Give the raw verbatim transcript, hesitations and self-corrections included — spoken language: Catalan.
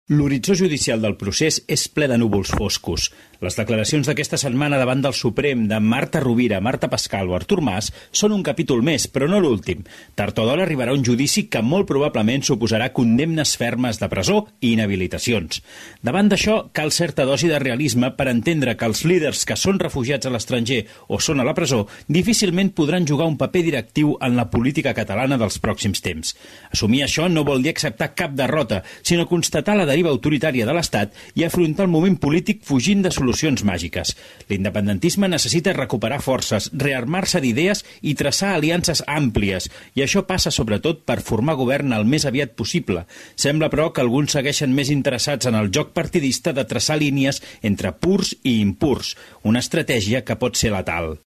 L'horitzó judicial del procés és ple de núvols foscos. Les declaracions d'aquesta setmana davant del Suprem de Marta Rovira, Marta Pascal o Artur Mas són un capítol més, però no l'últim. Tard o d'hora arribarà un judici que molt probablement suposarà condemnes fermes de presó i inhabilitacions. Davant d'això, cal certa dosi de realisme per entendre que els líders que són refugiats a l'estranger o són a la presó difícilment podran jugar un paper directiu en la política catalana dels pròxims temps. Assumir això no vol dir acceptar cap derrota, sinó constatar la deriva autoritària de l'Estat i afrontar el moment polític fugint de solucions màgiques. L'independentisme necessita recuperar forces, rearmar-se d'idees i traçar aliances àmplies, i això passa sobretot per formar govern el més aviat possible. Sembla, però, que alguns segueixen més interessats en el joc partidista de traçar línies entre purs i impurs, una estratègia que pot ser letal.